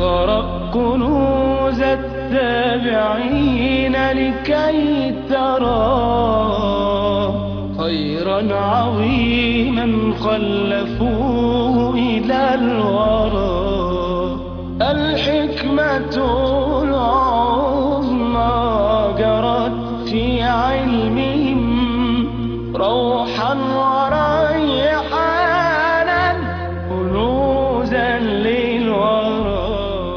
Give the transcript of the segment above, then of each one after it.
اقرأ كنوز التابعين لكي ترى خيرا عظيما خلفوه إلى الورى. الحكمة العظمى جرت في علمهم روحا وريحانا كنوزا للورى.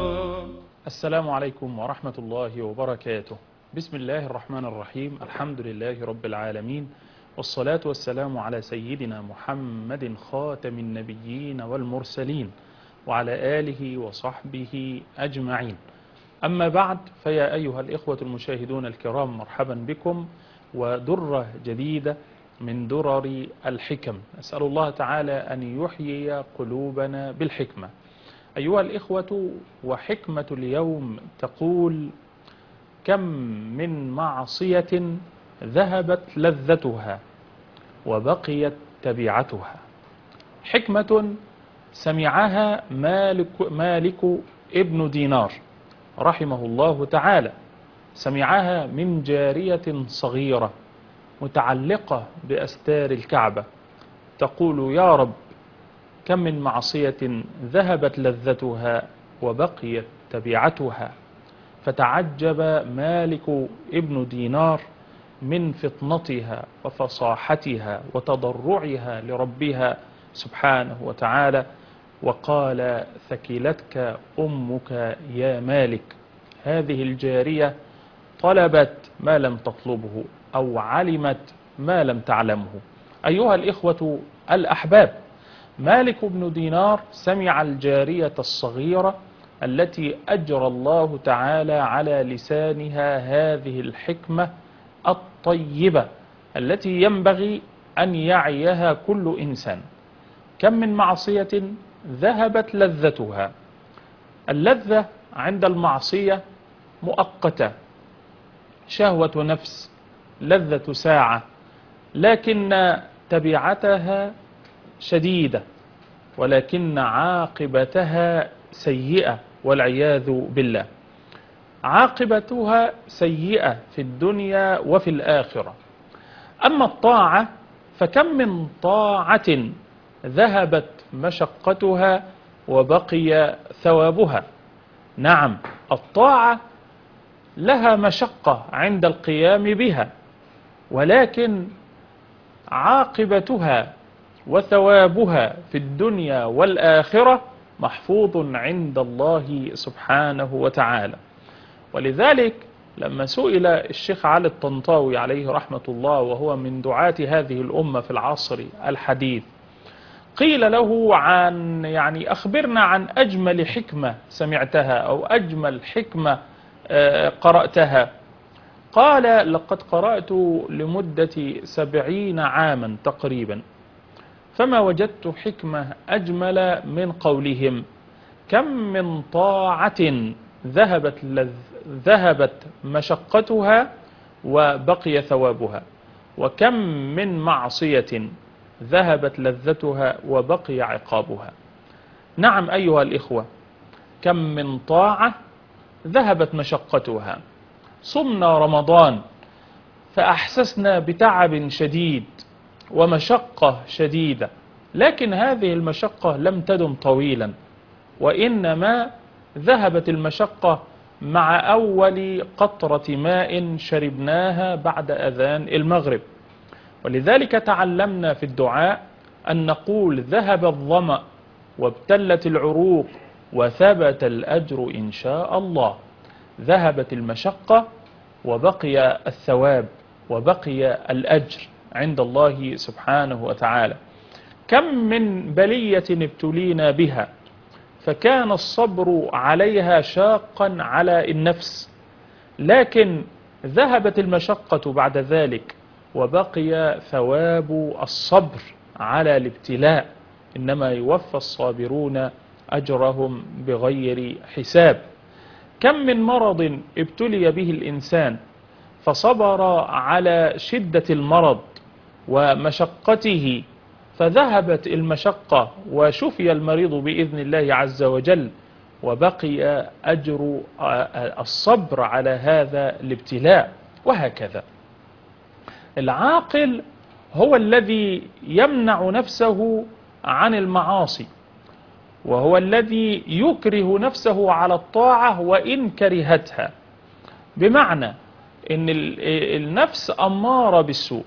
السلام عليكم ورحمة الله وبركاته. بسم الله الرحمن الرحيم. الحمد لله رب العالمين، والصلاة والسلام على سيدنا محمد خاتم النبيين والمرسلين وعلى آله وصحبه أجمعين. أما بعد، فيا أيها الإخوة المشاهدون الكرام، مرحبا بكم ودرة جديدة من درر الحكم. أسأل الله تعالى أن يحيي قلوبنا بالحكمة. أيها الإخوة، وحكمة اليوم تقول: كم من معصية ذهبت لذتها وبقيت تبعتها. حكمة سمعها مالك ابن دينار رحمه الله تعالى، سمعها من جارية صغيرة متعلقة بأستار الكعبة تقول: يا رب، كم من معصية ذهبت لذتها وبقيت تبعتها. فتعجب مالك ابن دينار من فطنتها وفصاحتها وتضرعها لربها سبحانه وتعالى، وقال: ثكلتك أمك يا مالك. هذه الجارية طلبت ما لم تطلبه أو علمت ما لم تعلمه. أيها الإخوة الأحباب، مالك بن دينار سمع الجارية الصغيرة التي أجرى الله تعالى على لسانها هذه الحكمة الطيبة التي ينبغي أن يعيها كل إنسان. كم من معصية ذهبت لذتها. اللذة عند المعصية مؤقتة، شهوة نفس، لذة ساعة، لكن تبعتها شديدة، ولكن عاقبتها سيئة والعياذ بالله. عاقبتها سيئة في الدنيا وفي الآخرة. أما الطاعة فكم من طاعة ذهبت مشقتها وبقي ثوابها. نعم، الطاعة لها مشقة عند القيام بها، ولكن عاقبتها وثوابها في الدنيا والآخرة محفوظ عند الله سبحانه وتعالى. ولذلك لما سئل الشيخ علي الطنطاوي عليه رحمة الله، وهو من دعاة هذه الأمة في العصر الحديث، قيل له أخبرنا عن أجمل حكمة سمعتها أو أجمل حكمة قرأتها. قال: لقد قرأت لمدة 70 عاما تقريبا، فما وجدت حكمة أجمل من قولهم: كم من طاعة ذهبت مشقتها وبقي ثوابها، وكم من معصية ذهبت لذتها وبقي عقابها. نعم أيها الإخوة، كم من طاعة ذهبت مشقتها. صمنا رمضان فأحسسنا بتعب شديد ومشقة شديدة، لكن هذه المشقة لم تدم طويلا، وإنما ذهبت المشقة مع أول قطرة ماء شربناها بعد أذان المغرب. ولذلك تعلمنا في الدعاء أن نقول: ذهب الظمأ وابتلت العروق وثبت الأجر إن شاء الله. ذهبت المشقة وبقي الثواب وبقي الأجر عند الله سبحانه وتعالى. كم من بلية ابتلينا بها فكان الصبر عليها شاقا على النفس، لكن ذهبت المشقة بعد ذلك وبقي ثواب الصبر على الابتلاء. إنما يوفى الصابرون أجرهم بغير حساب. كم من مرض ابتلي به الإنسان فصبر على شدة المرض ومشقته فذهبت المشقة وشفي المريض بإذن الله عز وجل، وبقي أجر الصبر على هذا الابتلاء. وهكذا العاقل هو الذي يمنع نفسه عن المعاصي، وهو الذي يكره نفسه على الطاعة وإن كرهتها. بمعنى أن النفس أمارة بالسوء،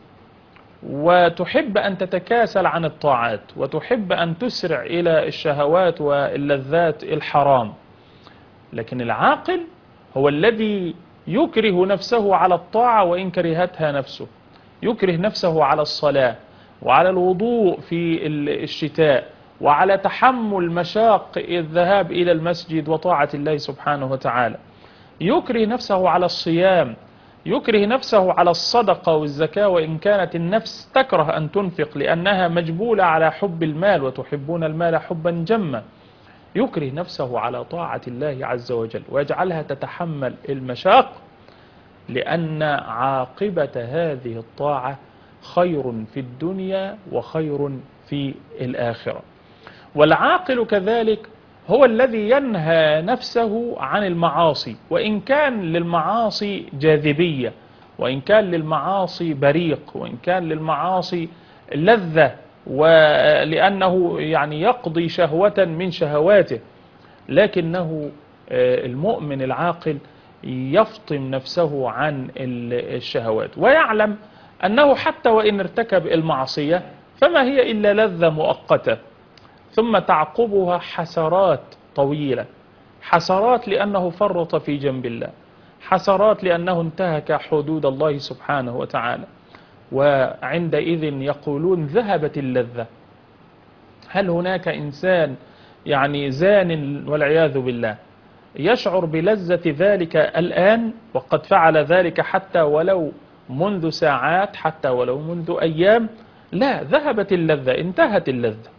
وتحب أن تتكاسل عن الطاعات، وتحب أن تسرع إلى الشهوات واللذات الحرام. لكن العاقل هو الذي يكره نفسه على الطاعة وإن كرهتها نفسه، يكره نفسه على الصلاة وعلى الوضوء في الشتاء، وعلى تحمل مشاق الذهاب إلى المسجد وطاعة الله سبحانه وتعالى، يكره نفسه على الصيام، يكره نفسه على الصدقة والزكاة وإن كانت النفس تكره أن تنفق لأنها مجبولة على حب المال، وتحبون المال حبا جما. يكره نفسه على طاعة الله عز وجل ويجعلها تتحمل المشاق، لأن عاقبة هذه الطاعة خير في الدنيا وخير في الآخرة. والعاقل كذلك هو الذي ينهى نفسه عن المعاصي، وإن كان للمعاصي جاذبية، وإن كان للمعاصي بريق، وإن كان للمعاصي لذة، ولأنه يعني يقضي شهوة من شهواته. لكنه المؤمن العاقل يفطم نفسه عن الشهوات، ويعلم أنه حتى وإن ارتكب المعصية فما هي إلا لذة مؤقتة، ثم تعقبها حسرات طويلة، حسرات لأنه فرط في جنب الله، حسرات لأنه انتهك حدود الله سبحانه وتعالى. وعندئذ يقولون ذهبت اللذة. هل هناك إنسان يعني زان والعياذ بالله يشعر بلذة ذلك الآن وقد فعل ذلك حتى ولو منذ ساعات، حتى ولو منذ أيام؟ لا، ذهبت اللذة، انتهت اللذة.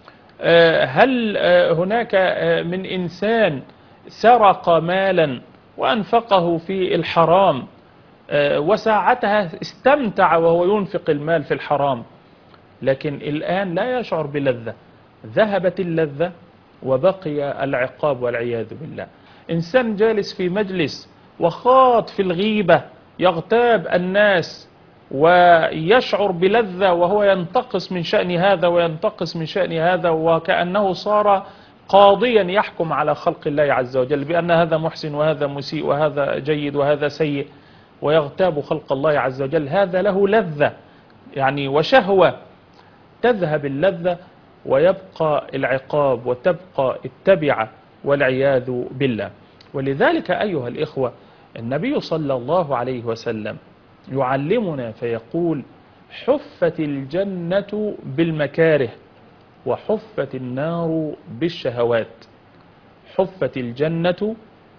هل هناك من إنسان سرق مالا وأنفقه في الحرام وساعتها استمتع وهو ينفق المال في الحرام، لكن الآن لا يشعر بلذة؟ ذهبت اللذة وبقي العقاب والعياذ بالله. إنسان جالس في مجلس وخاض في الغيبة، يغتاب الناس ويشعر بلذة وهو ينتقص من شأن هذا وينتقص من شأن هذا، وكأنه صار قاضيا يحكم على خلق الله عز وجل بأن هذا محسن وهذا مسيء وهذا جيد وهذا سيء، ويغتاب خلق الله عز وجل. هذا له لذة يعني وشهوة. تذهب اللذة ويبقى العقاب وتبقى التبعة والعياذ بالله. ولذلك أيها الإخوة، النبي صلى الله عليه وسلم يعلمنا فيقول: حفت الجنة بالمكاره وحفت النار بالشهوات. حفت الجنة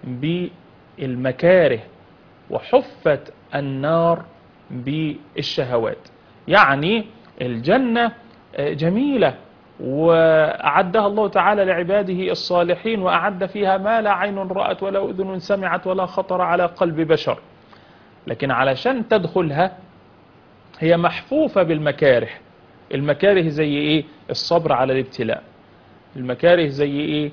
بالمكاره وحفت النار بالشهوات. يعني الجنة جميلة وأعدها الله تعالى لعباده الصالحين، وأعد فيها ما لا عين رأت ولا أذن سمعت ولا خطر على قلب بشر. لكن علشان تدخلها هي محفوفة بالمكاره. المكاره زي إيه؟ الصبر على الابتلاء. المكاره زي إيه؟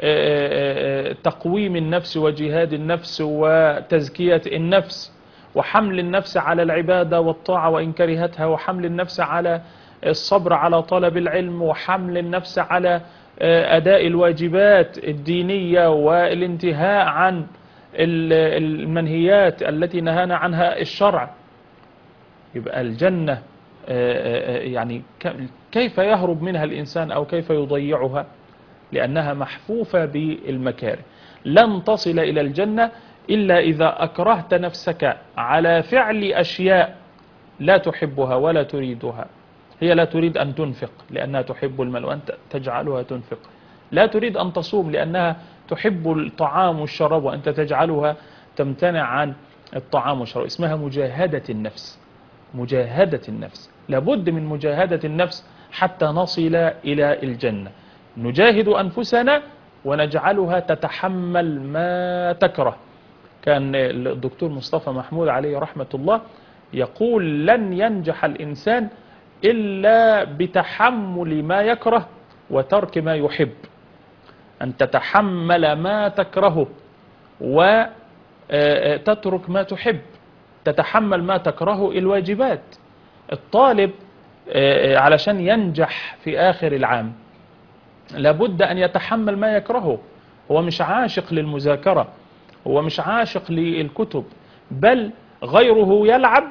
تقويم النفس وجهاد النفس وتزكية النفس وحمل النفس على العبادة والطاعة وإن كرهتها، وحمل النفس على الصبر على طلب العلم، وحمل النفس على أداء الواجبات الدينية والانتهاء عن المنهيات التي نهانا عنها الشرع. يبقى الجنة يعني كيف يهرب منها الإنسان أو كيف يضيعها؟ لأنها محفوفة بالمكاره. لن تصل إلى الجنة إلا إذا أكرهت نفسك على فعل أشياء لا تحبها ولا تريدها. هي لا تريد أن تنفق لأنها تحب المال وأنت تجعلها تنفق، لا تريد أن تصوم لأنها تحب الطعام والشراب وأنت تجعلها تمتنع عن الطعام والشراب. اسمها مجاهدة النفس. مجاهدة النفس، لابد من مجاهدة النفس حتى نصل إلى الجنة. نجاهد أنفسنا ونجعلها تتحمل ما تكره. كان الدكتور مصطفى محمود عليه رحمة الله يقول: لن ينجح الإنسان إلا بتحمل ما يكره وترك ما يحب. أن تتحمل ما تكرهه وتترك ما تحب. تتحمل ما تكرهه الواجبات. الطالب علشان ينجح في آخر العام لابد أن يتحمل ما يكرهه. هو مش عاشق للمذاكرة، هو مش عاشق للكتب، بل غيره يلعب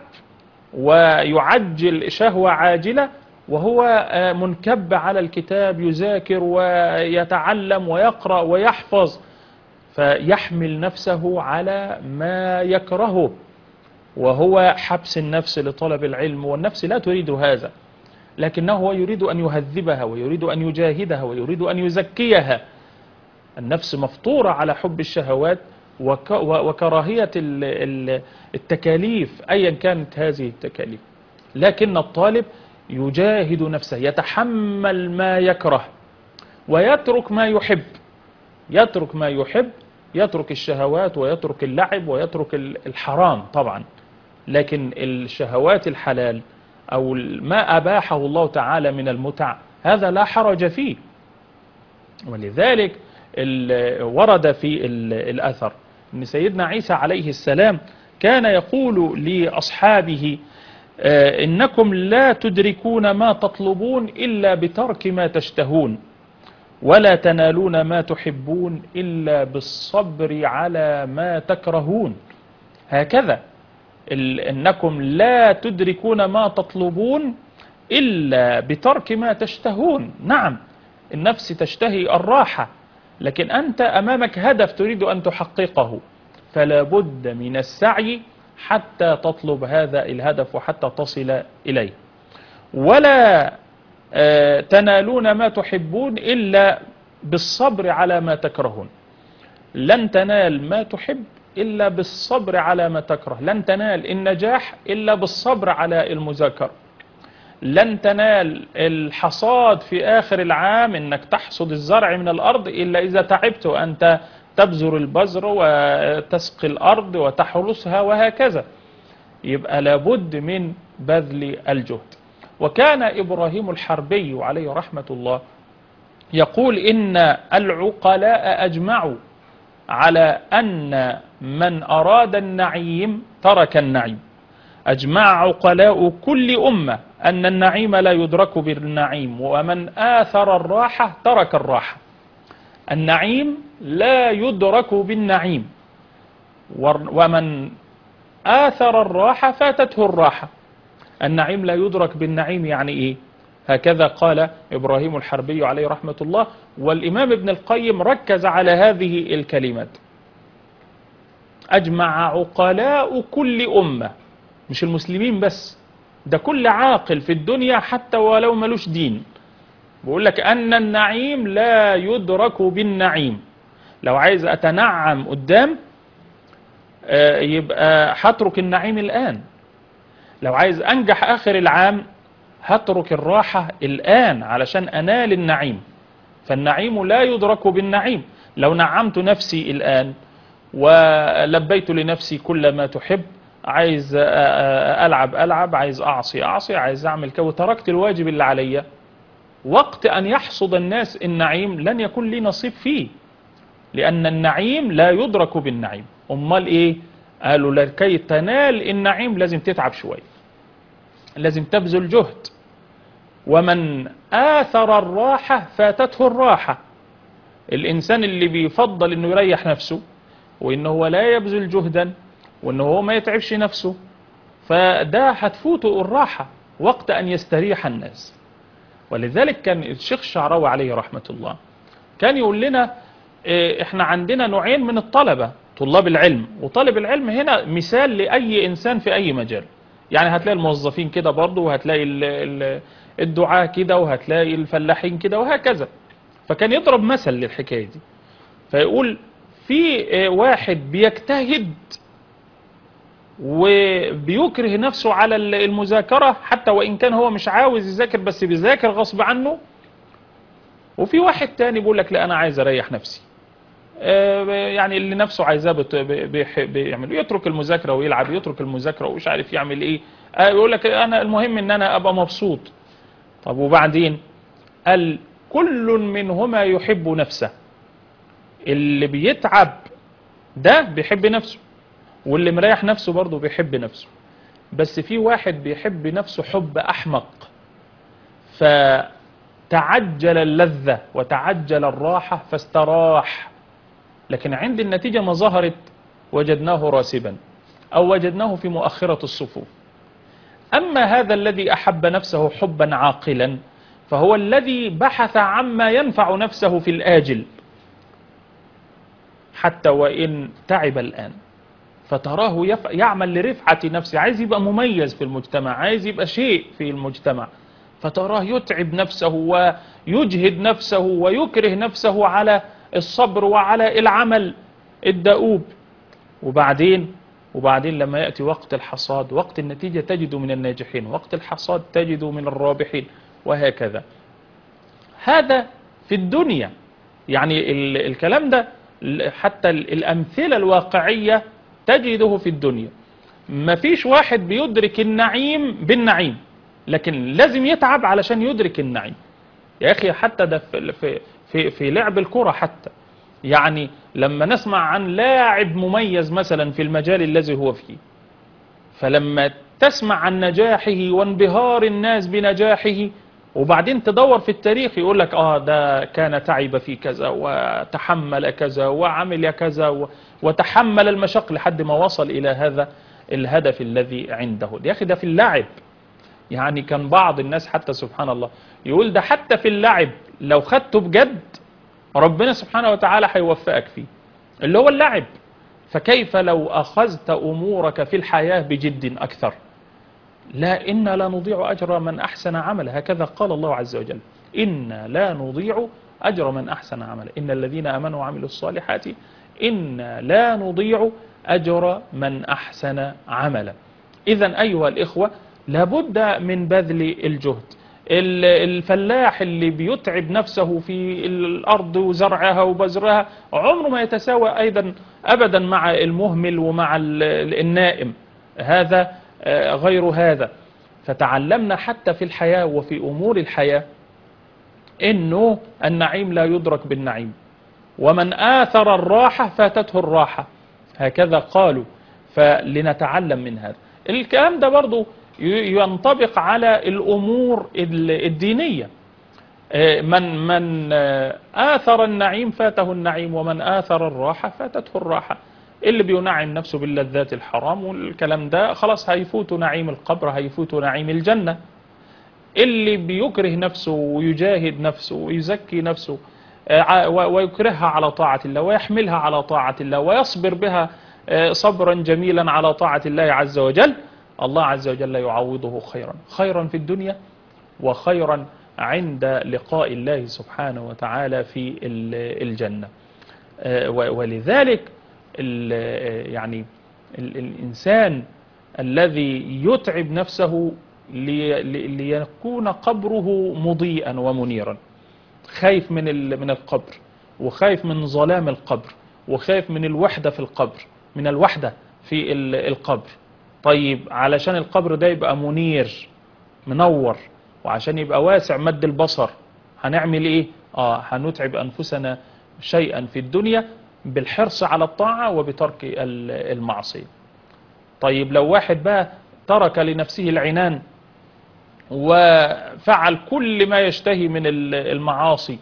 ويعجل شهوة عاجلة وهو منكب على الكتاب، يذاكر ويتعلم ويقرأ ويحفظ، فيحمل نفسه على ما يكرهه، وهو حبس النفس لطلب العلم. والنفس لا تريد هذا، لكنه هو يريد أن يهذبها ويريد أن يجاهدها ويريد أن يزكيها. النفس مفطورة على حب الشهوات وكراهية التكاليف أيا كانت هذه التكاليف. لكن الطالب يجاهد نفسه، يتحمل ما يكره ويترك ما يحب. يترك ما يحب، يترك الشهوات ويترك اللعب ويترك الحرام طبعا، لكن الشهوات الحلال أو ما أباحه الله تعالى من المتع هذا لا حرج فيه. ولذلك ورد في الأثر أن سيدنا عيسى عليه السلام كان يقول لأصحابه إنكم لا تدركون ما تطلبون إلا بترك ما تشتهون، ولا تنالون ما تحبون إلا بالصبر على ما تكرهون. هكذا إنكم لا تدركون ما تطلبون إلا بترك ما تشتهون. نعم، النفس تشتهي الراحة، لكن أنت أمامك هدف تريد أن تحققه، فلا بد من السعي حتى تطلب هذا الهدف وحتى تصل إليه. ولا تنالون ما تحبون إلا بالصبر على ما تكرهون. لن تنال ما تحب إلا بالصبر على ما تكره. لن تنال النجاح إلا بالصبر على المذاكرة. لن تنال الحصاد في آخر العام، إنك تحصد الزرع من الأرض، إلا إذا تعبت أنت تبذر البذر وتسقي الأرض وتحرسها وهكذا. يبقى لابد من بذل الجهد. وكان إبراهيم الحربي عليه رحمة الله يقول إن العقلاء أجمعوا على أن من أراد النعيم ترك النعيم. أجمع عقلاء كل أمة أن النعيم لا يدرك بالنعيم، ومن آثر الراحة ترك الراحة. النعيم لا يدرك بالنعيم، ومن آثر الراحة فاتته الراحة. النعيم لا يدرك بالنعيم يعني إيه؟ هكذا قال إبراهيم الحربي عليه رحمة الله. والإمام ابن القيم ركز على هذه الكلمات: أجمع عقلاء كل أمة، مش المسلمين بس، ده كل عاقل في الدنيا حتى ولو ملوش دين، بقول لك أن النعيم لا يدرك بالنعيم. لو عايز أتنعم قدام يبقى هترك النعيم الآن. لو عايز أنجح آخر العام هترك الراحة الآن علشان أنال النعيم. فالنعيم لا يدرك بالنعيم. لو نعمت نفسي الآن ولبيت لنفسي كل ما تحب، عايز ألعب، عايز أعصي، عايز أعمل كذا، وتركت الواجب اللي عليا، وقت أن يحصد الناس النعيم لن يكون لي نصيب فيه، لأن النعيم لا يدرك بالنعيم. أمال إيه؟ قالوا لكي تنال النعيم لازم تتعب شوية، لازم تبذل جهد. ومن آثر الراحة فاتته الراحة. الإنسان اللي بيفضل إنه يريح نفسه وإنه هو لا يبذل جهدا وإنه هو ما يتعبش نفسه، فده هتفوته الراحة وقت أن يستريح الناس. ولذلك كان الشيخ الشعراوي عليه رحمة الله كان يقول لنا إحنا عندنا نوعين من الطلبة: طلاب العلم. وطالب العلم هنا مثال لأي إنسان في أي مجال. يعني هتلاقي الموظفين كده برضه، وهتلاقي الدعاة كده، وهتلاقي الفلاحين كده، وهكذا. فكان يضرب مثل للحكاية دي، فيقول في واحد بيجتهد وبيكره نفسه على المذاكرة حتى وإن كان هو مش عاوز يذاكر، بس بيذاكر غصب عنه. وفي واحد تاني بيقول لك لا، أنا عايز أريح نفسي، يعني اللي نفسه عايزاه بيعمل، يترك المذاكرة ويلعب، يترك المذاكرة ومش عارف يعمل إيه، يقول لك أنا المهم إن أنا أبقى مبسوط. طب وبعدين؟ قال كل منهما يحب نفسه. اللي بيتعب ده بيحب نفسه، واللي مريح نفسه برضه بيحب نفسه. بس في واحد بيحب نفسه حب أحمق، فتعجل اللذة وتعجل الراحة فاستراح، لكن عند النتيجة ما ظهرت وجدناه راسبا أو وجدناه في مؤخرة الصفوف. أما هذا الذي أحب نفسه حبا عاقلا فهو الذي بحث عما ينفع نفسه في الآجل حتى وإن تعب الآن، فتراه يعمل لرفعة نفسه، عايز يبقى مميز في المجتمع، عايز يبقى شيء في المجتمع، فتراه يتعب نفسه ويجهد نفسه ويكره نفسه على الصبر وعلى العمل الدؤوب. وبعدين لما يأتي وقت الحصاد، وقت النتيجة، تجد من الناجحين، وقت الحصاد تجد من الرابحين، وهكذا. هذا في الدنيا. يعني الكلام ده حتى الأمثلة الواقعية تجده في الدنيا. ما فيش واحد بيدرك النعيم بالنعيم، لكن لازم يتعب علشان يدرك النعيم. يا أخي حتى ده في لعب الكرة حتى، يعني لما نسمع عن لاعب مميز مثلا في المجال الذي هو فيه، فلما تسمع عن نجاحه وانبهار الناس بنجاحه، وبعدين تدور في التاريخ يقول لك ده كان تعب في كذا وتحمل كذا وعمل كذا وتحمل المشق لحد ما وصل إلى هذا الهدف الذي عنده. يا أخي ده في اللعب. يعني كان بعض الناس حتى سبحان الله يقول ده حتى في اللعب لو خدته بجد ربنا سبحانه وتعالى هيوفقك فيه، اللي هو اللعب. فكيف لو أخذت أمورك في الحياة بجد أكثر؟ لا، إنا لا نضيع أجر من أحسن عملا، هكذا قال الله عز وجل، إنا لا نضيع أجر من أحسن عملا، إن الذين آمنوا وعملوا الصالحات إنا لا نضيع أجر من أحسن عملا. إذن أيها الإخوة لابد من بذل الجهد. الفلاح اللي بيتعب نفسه في الأرض وزرعها وبذرها عمره ما يتساوى أيضا أبدا مع المهمل ومع النائم، هذا غير هذا. فتعلمنا حتى في الحياة وفي أمور الحياة إنه النعيم لا يدرك بالنعيم، ومن آثر الراحة فاتته الراحة، هكذا قالوا. فلنتعلم من هذا. الكلام ده برضو ينطبق على الأمور الدينية. من آثر النعيم فاته النعيم، ومن آثر الراحة فاتته الراحة. اللي بينعم نفسه باللذات الحرام والكلام ده خلاص هيفوت نعيم القبر، هيفوت نعيم الجنة. اللي بيكره نفسه ويجاهد نفسه ويزكي نفسه ويكرهها على طاعة الله ويحملها على طاعة الله ويصبر بها صبرا جميلا على طاعة الله عز وجل، الله عز وجل يعوضه خيرا في الدنيا وخيرا عند لقاء الله سبحانه وتعالى في الجنة. ولذلك يعني الإنسان الذي يتعب نفسه ليكون قبره مضيئا ومنيرا، خايف من القبر، وخايف من ظلام القبر، وخايف من الوحدة في القبر، من الوحدة في القبر. طيب علشان القبر ده يبقى منير منور، وعشان يبقى واسع مد البصر، هنعمل ايه؟ هنتعب أنفسنا شيئا في الدنيا بالحرص على الطاعة وبترك المعصية. طيب لو واحد بقى ترك لنفسه العنان وفعل كل ما يشتهي من المعاصي،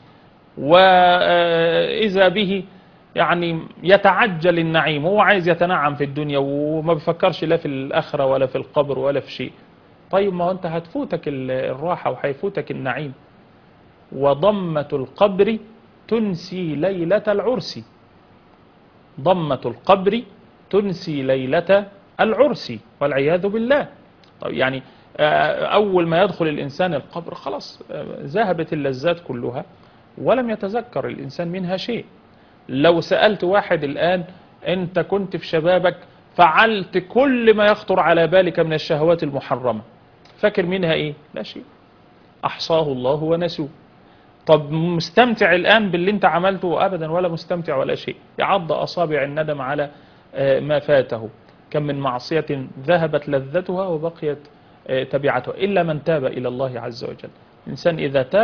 وإذا به يعني يتعجل النعيم، هو عايز يتنعم في الدنيا وما بيفكرش لا في الآخرة ولا في القبر ولا في شيء. طيب ما أنت هتفوتك الراحة وهيفوتك النعيم. وضمة القبر تنسي ليلة العرس، ضمة القبر تنسي ليلة العرس والعياذ بالله. طيب يعني أول ما يدخل الإنسان القبر خلاص ذهبت اللذات كلها ولم يتذكر الإنسان منها شيء. لو سألت واحد الآن أنت كنت في شبابك فعلت كل ما يخطر على بالك من الشهوات المحرمة، فاكر منها إيه؟ لا شيء، أحصاه الله ونسوه. طب مستمتع الآن باللي انت عملته؟ أبدا، ولا مستمتع ولا شيء، يعض أصابع الندم على ما فاته. كم من معصية ذهبت لذتها وبقيت تبعتها، إلا من تاب إلى الله عز وجل. الإنسان إذا تاب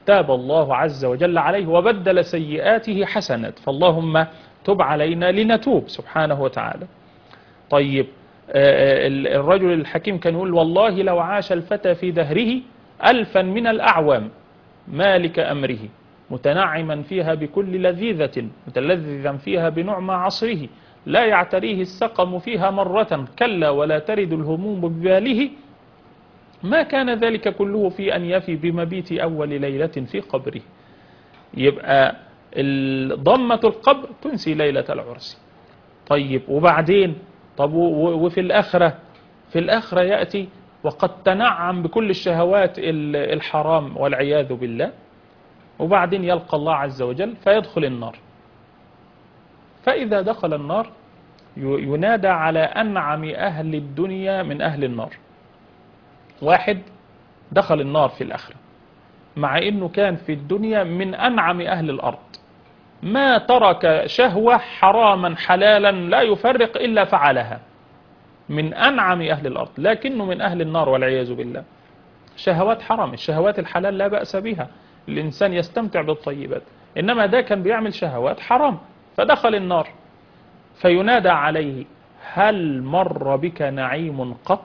تاب الله عز وجل عليه وبدل سيئاته حسنات، فاللهم تب علينا لنتوب سبحانه وتعالى. طيب الرجل الحكيم كان يقول والله لو عاش الفتى في دهره 1000 من الأعوام مالك أمره متنعما فيها بكل لذيذة متلذذا فيها بنعمى عصره لا يعتريه السقم فيها مرة كلا ولا ترد الهموم بباله ما كان ذلك كله في أن يفي بمبيت أول ليلة في قبره. يبقى ضمة القبر تنسي ليلة العرس. طيب وبعدين طب وفي الآخرة؟ في الآخرة يأتي وقد تنعم بكل الشهوات الحرام والعياذ بالله، وبعدين يلقى الله عز وجل فيدخل النار. فإذا دخل النار ينادى على أنعم أهل الدنيا من أهل النار. واحد دخل النار في الآخرة مع أنه كان في الدنيا من أنعم أهل الأرض، ما ترك شهوة حراما حلالا لا يفرق إلا فعلها، من أنعم أهل الأرض، لكنه من أهل النار والعياذ بالله. شهوات حرام، الشهوات الحلال لا بأس بها، الإنسان يستمتع بالطيبات، إنما ده كان بيعمل شهوات حرام فدخل النار. فينادى عليه هل مر بك نعيم قط؟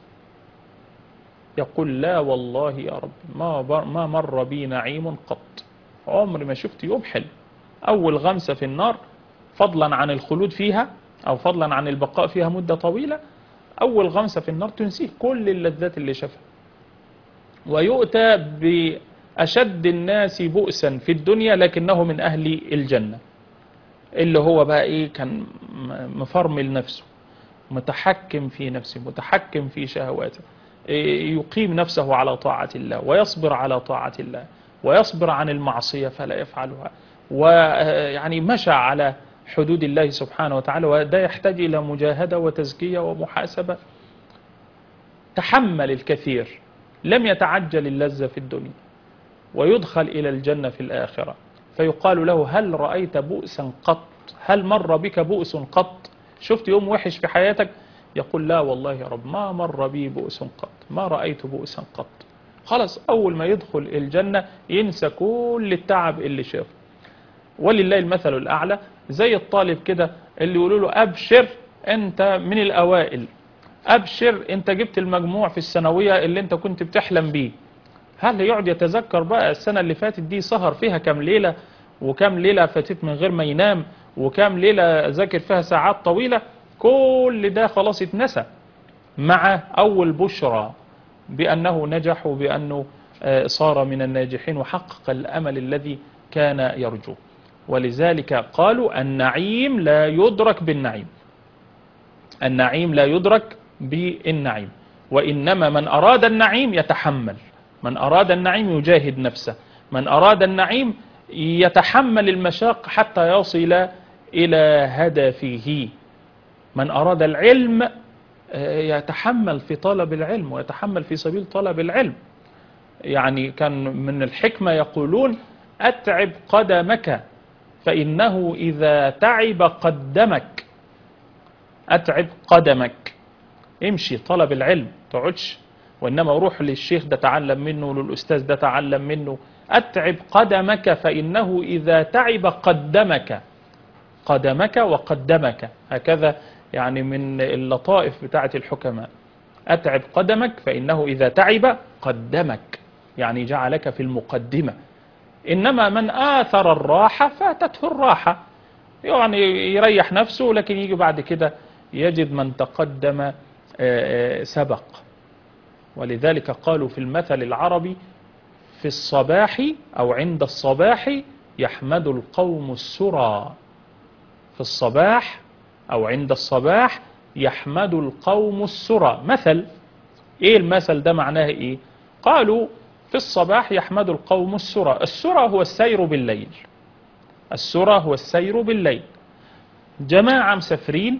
يقول لا والله يا رب ما مر بي نعيم قط، عمري ما شفت يوم حلو. أول غمسة في النار فضلا عن الخلود فيها أو فضلا عن البقاء فيها مدة طويلة، أول غمسة في النار تنسيه كل اللذات اللي شافها. ويؤتى بأشد الناس بؤسا في الدنيا لكنه من أهل الجنة، اللي هو بقى إيه، كان مفرمل نفسه، متحكم في نفسه، متحكم في شهواته، يقيم نفسه على طاعة الله ويصبر على طاعة الله ويصبر عن المعصية فلا يفعلها، ويعني مشى على حدود الله سبحانه وتعالى، وده يحتاج إلى مجاهدة وتزكية ومحاسبة. تحمل الكثير، لم يتعجل اللذة في الدنيا، ويدخل إلى الجنة في الآخرة فيقال له هل رأيت بؤسا قط؟ هل مر بك بؤس قط؟ شفت يوم وحش في حياتك؟ يقول لا والله يا رب ما مر بي بؤس قط، ما رأيت بؤسا قط. خلاص أول ما يدخل الجنة ينسى كل التعب اللي شافه. ولله المثل الأعلى، زي الطالب كده اللي يقولوا له أبشر أنت من الأوائل، أبشر أنت جبت المجموع في الثانوية اللي أنت كنت بتحلم بيه. هل يقعد يتذكر بقى السنة اللي فاتت دي سهر فيها كم ليلة، وكم ليلة فاتت من غير ما ينام، وكم ليلة ذاكر فيها ساعات طويلة؟ كل ده خلاص اتنسى مع أول بشرى بأنه نجح وبأنه صار من الناجحين وحقق الأمل الذي كان يرجوه. ولذلك قالوا النعيم لا يدرك بالنعيم، النعيم لا يدرك بالنعيم، وإنما من أراد النعيم يتحمل، من أراد النعيم يجاهد نفسه، من أراد النعيم يتحمل المشاق حتى يصل إلى هدفه. من أراد العلم يتحمل في طلب العلم ويتحمل في سبيل طلب العلم. يعني كان من الحكمة يقولون أتعب قدمك فإنه إذا تعب قدمك. أتعب قدمك، امشي طلب العلم، تقعدش وإنما روح للشيخ ده تعلم منه وللأستاذ ده تعلم منه. أتعب قدمك فإنه إذا تعب قدمك، قدمك وقدمك، هكذا يعني من اللطائف بتاعة الحكماء. أتعب قدمك فإنه إذا تعب قدمك، يعني جعلك في المقدمة. إنما من آثر الراحة فاتته الراحة، يعني يريح نفسه لكن يجي بعد كده يجد من تقدم سبق. ولذلك قالوا في المثل العربي في الصباح أو عند الصباح يحمد القوم السرى. في الصباح أو عند الصباح يحمد القوم السرى. مثل إيه المثل ده؟ معناه إيه؟ قالوا في الصباح يحمد القوم السرى. السرى هو السير بالليل، السرى هو السير بالليل. جماعة مسافرين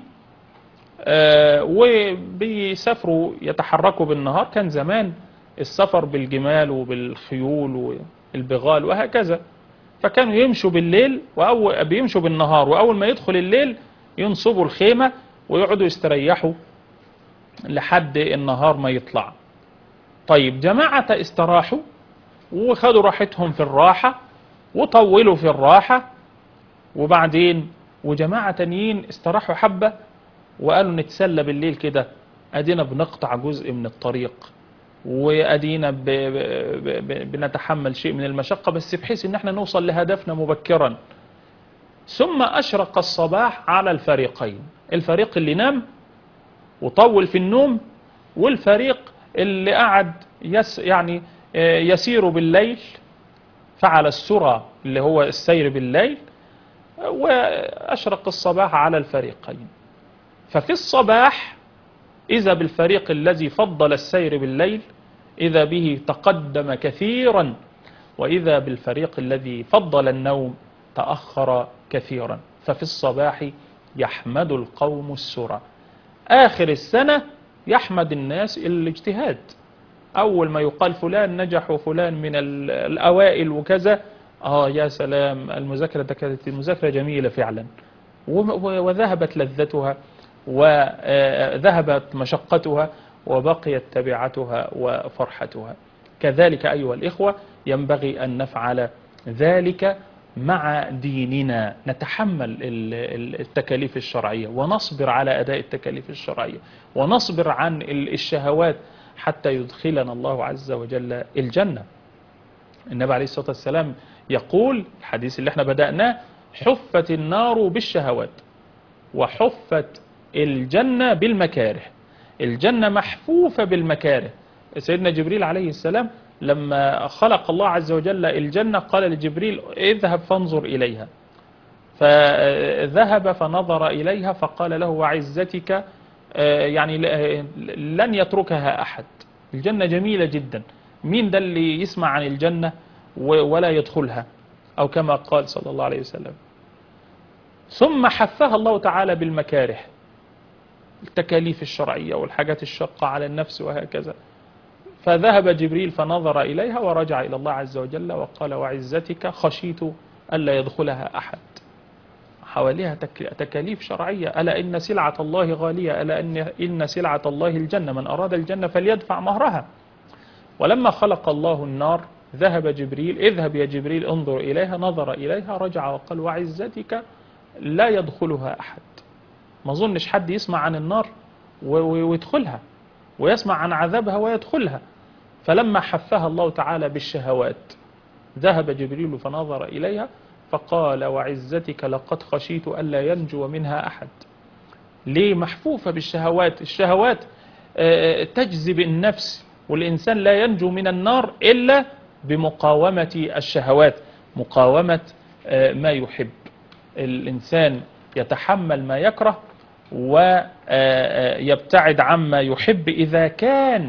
وبيسافروا يتحركوا بالنهار، كان زمان السفر بالجمال وبالخيول والبغال وهكذا، فكانوا يمشوا بالليل بيمشوا بالنهار، وأول ما يدخل الليل ينصبوا الخيمة ويقعدوا يستريحوا لحد النهار ما يطلع. طيب جماعة استراحوا وخدوا راحتهم في الراحة وطولوا في الراحة، وبعدين وجماعة تانيين استراحوا حبة وقالوا نتسلى بالليل كده، ادينا بنقطع جزء من الطريق وادينا بنتحمل شيء من المشقة، بس بحيث ان احنا نوصل لهدفنا مبكرا. ثم اشرق الصباح على الفريقين، الفريق اللي نام وطول في النوم، والفريق اللي قعد يعني يسير بالليل، فعل السرى اللي هو السير بالليل، وأشرق الصباح على الفريقين. ففي الصباح إذا بالفريق الذي فضل السير بالليل إذا به تقدم كثيرا، وإذا بالفريق الذي فضل النوم تأخر كثيرا. ففي الصباح يحمد القوم السرى، آخر السنة يحمد الناس الاجتهاد. أول ما يقال فلان نجح وفلان من الأوائل وكذا، يا سلام، المذاكرة ده كانت المذاكرة جميلة فعلا، وذهبت لذتها وذهبت مشقتها وبقيت تبعتها وفرحتها. كذلك أيها الإخوة ينبغي أن نفعل ذلك مع ديننا، نتحمل التكاليف الشرعية ونصبر على أداء التكاليف الشرعية ونصبر عن الشهوات حتى يدخلنا الله عز وجل الجنة. النبي عليه الصلاة والسلام يقول الحديث اللي احنا بدأناه: حفت النار بالشهوات وحفت الجنة بالمكاره. الجنة محفوفة بالمكاره. سيدنا جبريل عليه السلام لما خلق الله عز وجل الجنة قال لجبريل: اذهب فانظر إليها. فذهب فنظر إليها فقال له: وعزتك يعني لن يتركها أحد. الجنة جميلة جدا، مين ده اللي يسمع عن الجنة ولا يدخلها؟ أو كما قال صلى الله عليه وسلم. ثم حثها الله تعالى بالمكاره، التكاليف الشرعية والحاجات الشقة على النفس وهكذا. فذهب جبريل فنظر إليها ورجع إلى الله عز وجل وقال: وعزتك خشيت ألا يدخلها أحد. حواليها تكاليف شرعية: ألا إن سلعة الله غالية، ألا إن سلعة الله الجنة، من أراد الجنة فليدفع مهرها. ولما خلق الله النار ذهب جبريل: اذهب يا جبريل انظر إليها. نظر إليها رجع وقال: وعزتك لا يدخلها أحد. ما ظنش حد يسمع عن النار ويدخلها، ويسمع عن عذابها ويدخلها. فلما حفها الله تعالى بالشهوات ذهب جبريل فنظر إليها فقال: وعزتك لقد خشيت ألا ينجو منها أحد. ليه؟ محفوفة بالشهوات. الشهوات تجذب النفس، والإنسان لا ينجو من النار إلا بمقاومة الشهوات، مقاومة ما يحب. الإنسان يتحمل ما يكره ويبتعد عما يحب إذا كان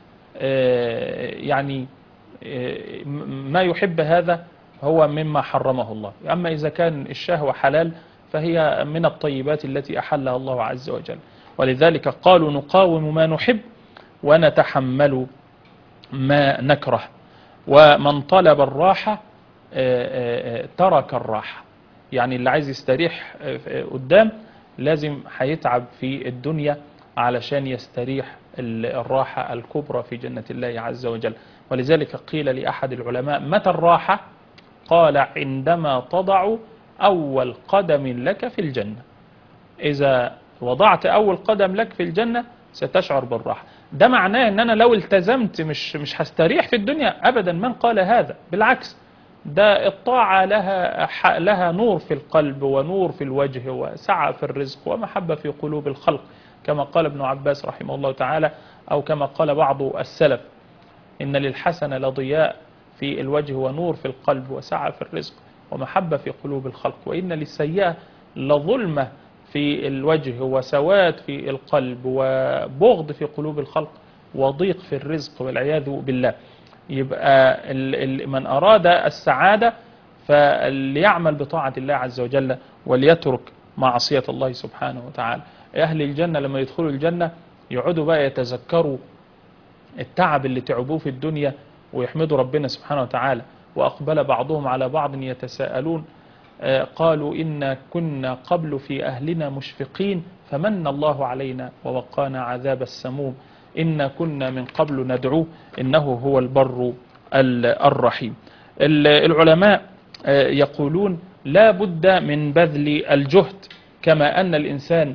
يعني ما يحب هذا هو مما حرمه الله. أما إذا كان الشهوة حلال فهي من الطيبات التي أحلها الله عز وجل. ولذلك قالوا: نقاوم ما نحب ونتحمل ما نكره. ومن طلب الراحة ترك الراحة. يعني اللي عايز يستريح قدام لازم هيتعب في الدنيا علشان يستريح الراحة الكبرى في جنة الله عز وجل. ولذلك قيل لأحد العلماء: متى الراحة؟ قال: عندما تضع أول قدم لك في الجنة. إذا وضعت أول قدم لك في الجنة ستشعر بالراحة. ده معناه أن أنا لو التزمت مش هستريح في الدنيا أبدا. من قال هذا؟ بالعكس، ده الطاعة لها نور في القلب ونور في الوجه وسعة في الرزق ومحبة في قلوب الخلق، كما قال ابن عباس رحمه الله تعالى، أو كما قال بعض السلف: إن للحسن لضياء في الوجه ونور في القلب وسعة في الرزق ومحبة في قلوب الخلق، وإن للسيئة لظلمة في الوجه وسواد في القلب وبغض في قلوب الخلق وضيق في الرزق والعياذ بالله. يبقى من أراد السعادة فليعمل بطاعة الله عز وجل وليترك معصية الله سبحانه وتعالى. أهل الجنة لما يدخلوا الجنة يقعدوا بقى يتذكروا التعب اللي تعبوه في الدنيا ويحمدوا ربنا سبحانه وتعالى. وأقبل بعضهم على بعض يتساءلون: قالوا إنا كنا قبل في أهلنا مشفقين فمن الله علينا ووقانا عذاب السموم إنا كنا من قبل ندعوه إنه هو البر الرحيم. العلماء يقولون لا بد من بذل الجهد، كما أن الإنسان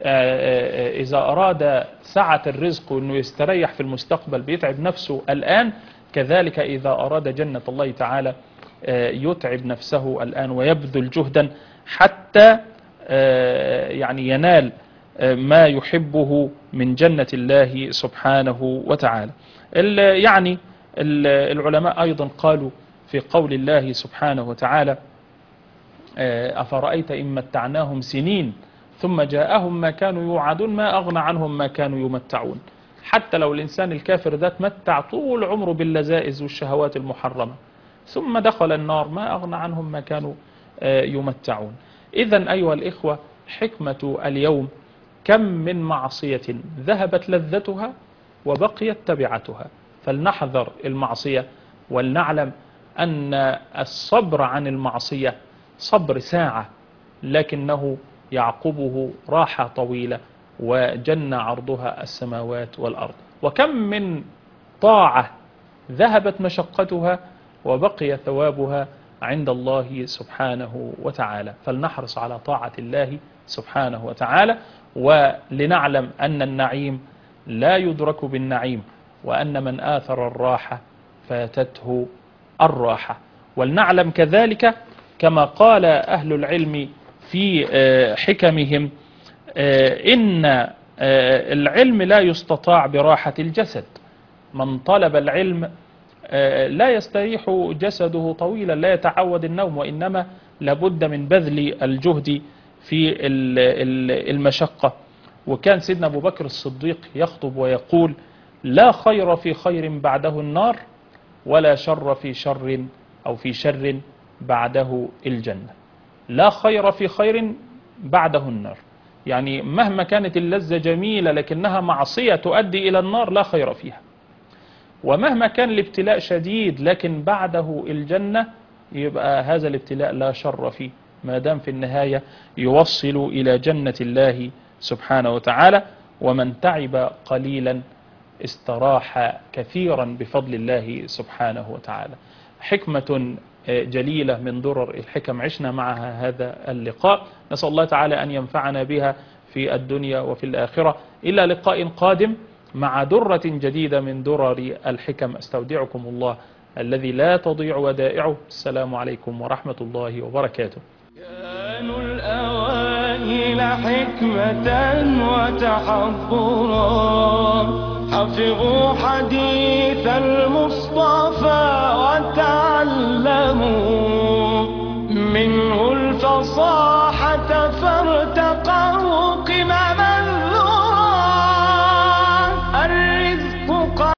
إذا أراد سعة الرزق وأنه يستريح في المستقبل بيتعب نفسه الآن، كذلك إذا أراد جنة الله تعالى يتعب نفسه الآن ويبذل جهدا حتى يعني ينال ما يحبه من جنة الله سبحانه وتعالى. يعني العلماء أيضا قالوا في قول الله سبحانه وتعالى: أفرأيت إن متعناهم سنين ثم جاءهم ما كانوا يوعدون ما أغنى عنهم ما كانوا يمتعون. حتى لو الإنسان الكافر ده تمتع طول عمره باللذائذ والشهوات المحرمة ثم دخل النار ما أغنى عنهم ما كانوا يمتعون. إذن أيها الإخوة، حكمة اليوم كم من معصية ذهبت لذتها وبقيت تبعتها، فلنحذر المعصية ولنعلم أن الصبر عن المعصية صبر ساعة لكنه يعقبه راحة طويلة وجنة عرضها السماوات والأرض. وكم من طاعة ذهبت مشقتها وبقي ثوابها عند الله سبحانه وتعالى، فلنحرص على طاعة الله سبحانه وتعالى، ولنعلم أن النعيم لا يدرك بالنعيم، وأن من آثر الراحة فاتته الراحة. ولنعلم كذلك كما قال أهل العلم في حكمهم إن العلم لا يستطاع براحة الجسد. من طلب العلم لا يستريح جسده طويلا، لا يتعود النوم، وإنما لابد من بذل الجهد في المشقة. وكان سيدنا أبو بكر الصديق يخطب ويقول: لا خير في خير بعده النار، ولا شر في شر أو في شر بعده الجنة. لا خير في خير بعده النار، يعني مهما كانت اللذة جميلة لكنها معصية تؤدي إلى النار لا خير فيها. ومهما كان الابتلاء شديد لكن بعده الجنة، يبقى هذا الابتلاء لا شر فيه ما دام في النهاية يوصل إلى جنة الله سبحانه وتعالى. ومن تعب قليلا استراح كثيرا بفضل الله سبحانه وتعالى. حكمة جليلة من درر الحكم عشنا معها هذا اللقاء، نسأل الله تعالى أن ينفعنا بها في الدنيا وفي الآخرة. إلى لقاء قادم مع درة جديدة من درر الحكم. أستودعكم الله الذي لا تضيع ودائعه. السلام عليكم ورحمة الله وبركاته. كانوا الأوائل حكمة وتحضرا، حفظوا حديث المصطفى وتعلموا منه الفصاحة